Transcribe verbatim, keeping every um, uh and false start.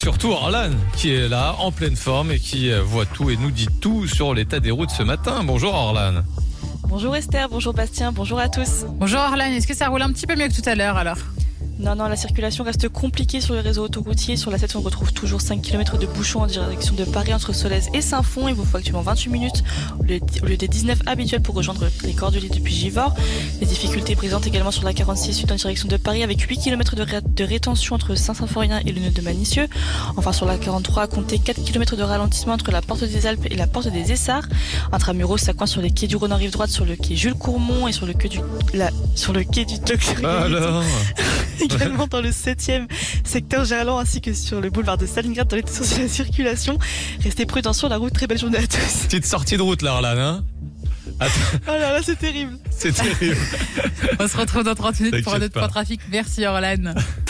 Surtout Orlan, qui est là, en pleine forme et qui voit tout et nous dit tout sur l'état des routes ce matin. Bonjour Orlan. Bonjour Esther, bonjour Bastien, bonjour à tous. Bonjour Orlan, est-ce que ça roule un petit peu mieux que tout à l'heure alors ? Non, non, la circulation reste compliquée sur le réseau autoroutier. Sur la sept, on retrouve toujours cinq kilomètres de bouchons en direction de Paris entre Solèze et Saint-Fond. Il vous faut actuellement vingt-huit minutes au lieu des dix-neuf habituels pour rejoindre les Cordeliers depuis Givors. Les difficultés présentes également sur la quarante-six sud en direction de Paris avec huit kilomètres de, ré- de rétention entre Saint-Symphorien et le nœud de Manicieux. Enfin, sur la quarante-trois, comptez quatre kilomètres de ralentissement entre la porte des Alpes et la porte des Essarts. Intramuros, ça coince sur les quais du Rhône en rive droite, sur le quai Jules Courmont et sur le quai du, la, sur le quai du Docteur Alors également dans le septième secteur Gerland ainsi que sur le boulevard de Stalingrad dans les sens de la circulation. Restez prudents sur la route. Très belle journée à tous. Petite sortie de route là, Orlan, hein. Attends. Oh là là, c'est terrible. C'est terrible. On se retrouve dans trente minutes pour un T'inquiète autre point pas. trafic. Merci Orlan.